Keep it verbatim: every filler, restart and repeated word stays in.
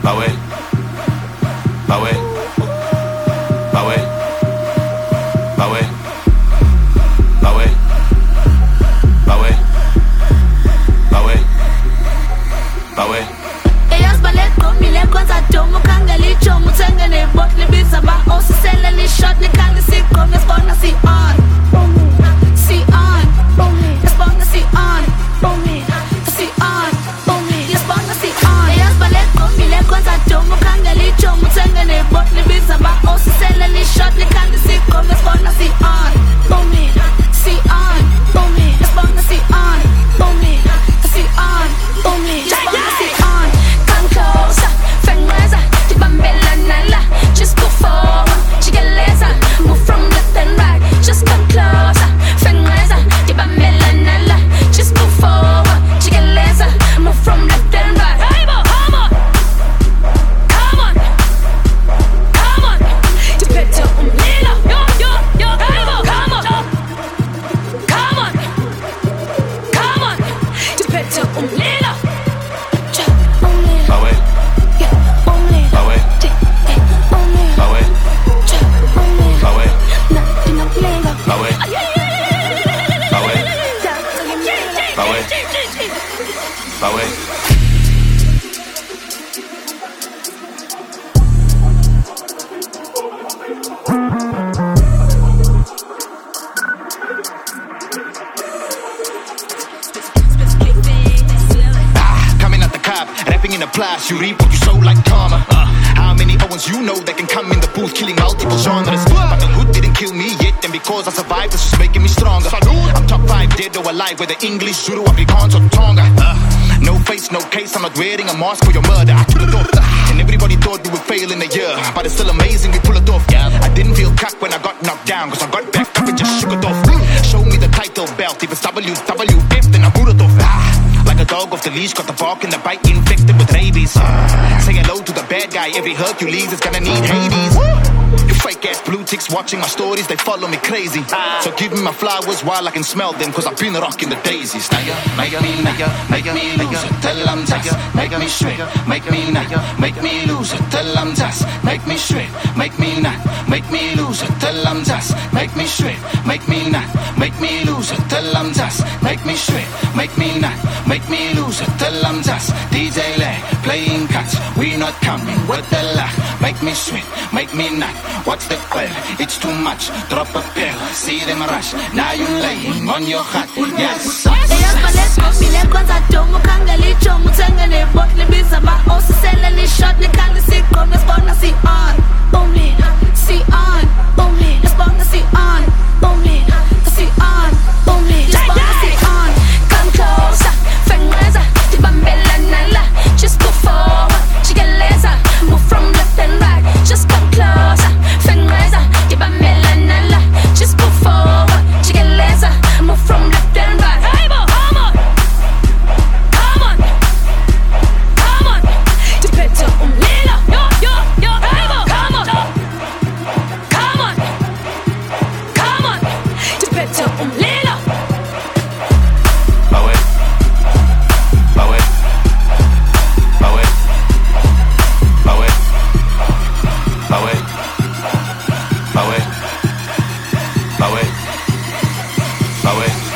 Bawe, bawe, bawe, bawe, bawe, bawe, bawe, bawe. Eyas ballet komile kwanza domo kangali chomo tengene bot libiza ba osisele li shot ni kangi si kom nesbona si on si on nesbona si on si on nesbona si on. Eyas ballet komile kwanza domo kangali chomo tengene bot libiza ba osisele li shot ni kangi si kom nesbona si on si on nesbona si on si on nesbona si on. Come closer, fenweza, tibambela nala. Just go forward, jigeleza, move from left and right. Just come closer, fenweza, tibambela nala. Just go forward, jigeleza, move from left and right. Hey, bo, come on, come on, come on. Tipete umlilo, yo, yo, yo. Hey, bo, come on, come on, come on. Tipete umlilo. Bawe, bawe, bawe, bawe, bawe, bawe, bawe, bawe. Rapping in the place, you reap what you sow like karma. uh, How many Owens you know that can come in the booth killing multiple genres? But the hood didn't kill me yet, and because I survived, this is making me stronger. I'm top five dead or alive, whether English, Zulu, Afrikaans or Tonga. uh, No face, no case, I'm not wearing a mask for your murder. I pull it off, and everybody thought we would fail in a year, but it's still amazing we pull it off. I didn't feel cock when I got knocked down, cause I got back up and just shook it off. Show me the title belt, if it's W W F, then I boot it off. Like a dog off the leash, got the bark and the bite infected with rabies. Say hello to the bad guy, every Hercules is gonna need Hades. You fake ass blue ticks watching my stories, they follow me crazy. So give me my flowers while I can smell them, cause I've been rocking the daisies. Nigga, make me, nigga, make me lose it till I'm dust. Make me shred, make me nigga, make me lose it till I'm dust. Make me shred, make me nut, make me lose it till I'm dust. Make me shred, make me nut, make me lose it till I'm dust. Make me shred, make me nut, make me lose it till I'm dust. D J Lag, playing cuts, we not coming with the luck. Make me sweat, make me nut. What's the quell? It's too much. Drop a pill, see them rush. Now you laying on your hut. Yes. Eyas ballet komile kwanza domo kangali chomo tengene bot libiza ba osisele li shot ni kangi si kom nesbona si on si on nesbona si on si on nesbona si on. Come closer, fenweza, tibambela nala. Just go forward, jigeleza, move from left and right. Just come closer, fenweza, tibambela nala. Just go forward, jigeleza, move from left and right. Hey, bo, come on, come on, come on. Tipete umlilo, yo, yo, yo. Hey, bo, come on, come on, come on. Tipete umlilo. Bawe, bawe, bawe, bawe, bawe, bawe, bawe, bawe.